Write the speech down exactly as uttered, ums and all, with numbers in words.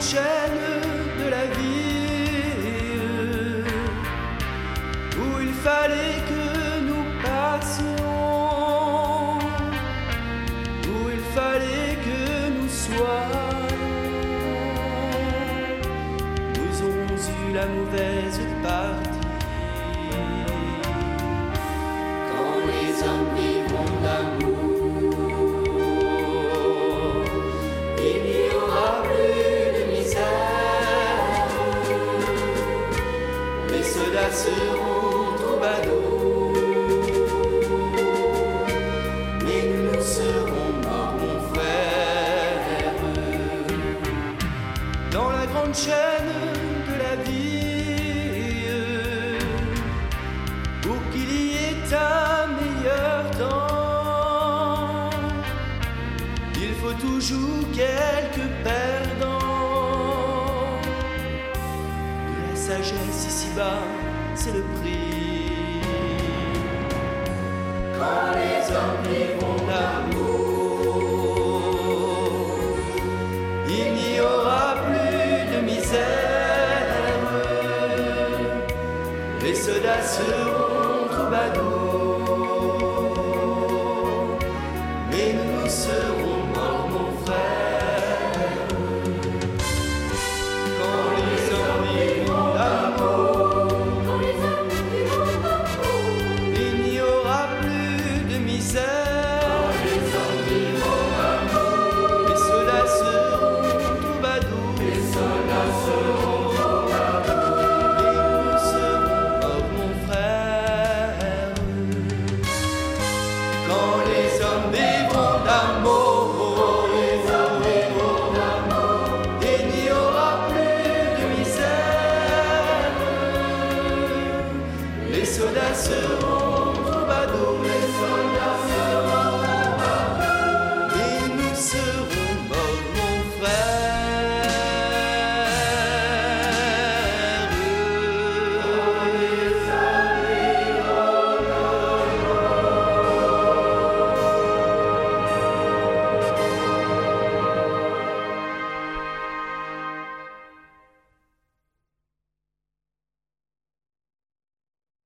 grande chaîne de la vie, où il fallait que nous passions, où il fallait que nous soyons, nous aurons eu la mauvaise partie. Quand les hommes vivront d'amour, il n'y aura plus de misère. Les soldats seront troubadours, mais nous nous serons morts, mon frère. Dans la grande chaîne de la vie, pour qu'il y ait un meilleur temps, il faut toujours quelques perdants. De la sagesse ici-bas, c'est le prix. Quand les hommes vivront d'amour, Il n'y aura plus de misère, les soldats seront troubadours, mais nous nous serons morts, mon frère. Quand les hommes vivront d'amour, quand les hommes vivront d'amour, il n'y aura plus de misère, les hommes vivront d'amour, les soldats seront troubadours, les soldats seront troubadours, mais nous serons morts, mon frère. Quand les hommes vivront d'amour,